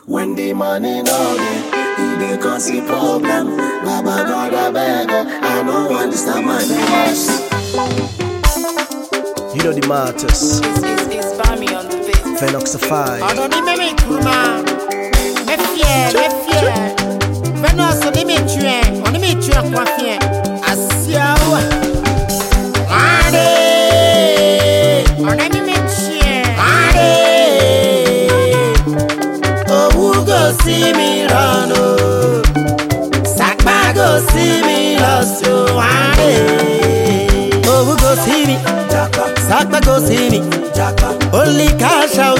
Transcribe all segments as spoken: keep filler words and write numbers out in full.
When the money no dey, it dey cause a problem. Baba God I beg, I no want to stop my business. You know the matters. It's, it's, it's Bami on the beat. Phenoxify. I don't need me kuma. Me fear, me fear. Venos on me tue, on me tue kwa fear. Asiawa. Ade. On me tue. Ade. Oh, who go see me run oh. Sakba go see me lost oh. Ade. Oh, who go see me? Sakba go see me. Only cash out.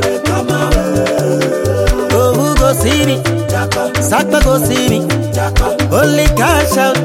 Oh, who go see me? Sakba go see me. Only cash out.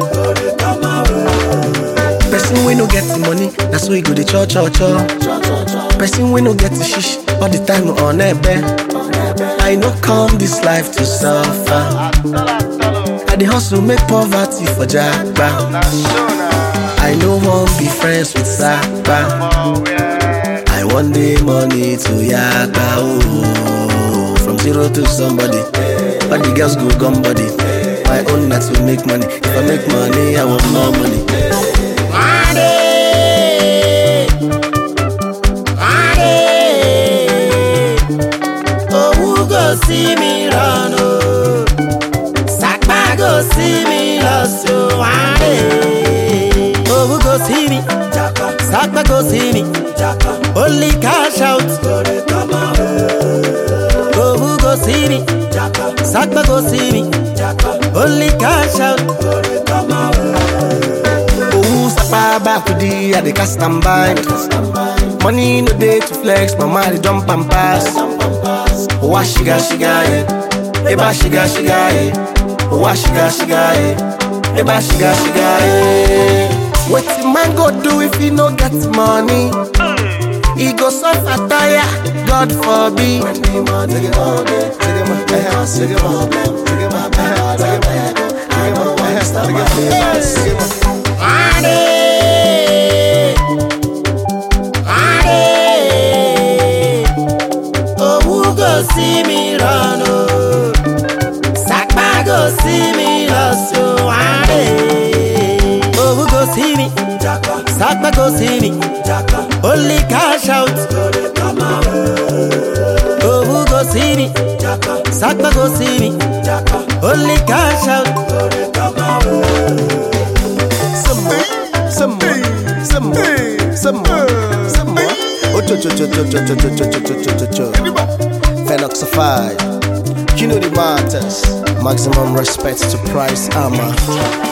Person we no get the money, that's why we go the cho cho cho. Person we no get the shish, all the time no on a bed. I no come this life to suffer. I the hustle make poverty for Jagba. I no want be friends with Sakba. I want the money to Yagba. Oh, from zero to somebody. All the girls go gum body. My own not to make money. If I make money, I want more money. Ade. Ade. Oh, who go see me run oh. Sakba go see me lost oh. Ade. Oh, who go see me? Sakba go see me. Only cash out. Oh, who go see me? Sakba go see me. Only cash out. Oh, Sakba back to the at the cast and buy. Money no day to flex, my money jump and pass. Oh, what shiga shiga eh? Eba shiga shiga eh? Oh, what shiga shiga eh? Eba shiga shiga eh? What the man go do if he no get money? He go suffer tire, God forbid. When the money no dey, it dey cause a problem. Baba God I beg, I no want to stop my business. Ade. Ade. Oh, who go see me run oh. Sakba go see me lost oh. Ade. Oh, who go see me? Sakba go see me. Only cash out. Oh, who go see me? Sakba go see me. Only cash out. Some more, some more, some more, some more, some more. Oh, cho cho cho cho cho cho cho cho cho cho cho. Phenoxify. You know the matters. Maximum respect to Price Armor.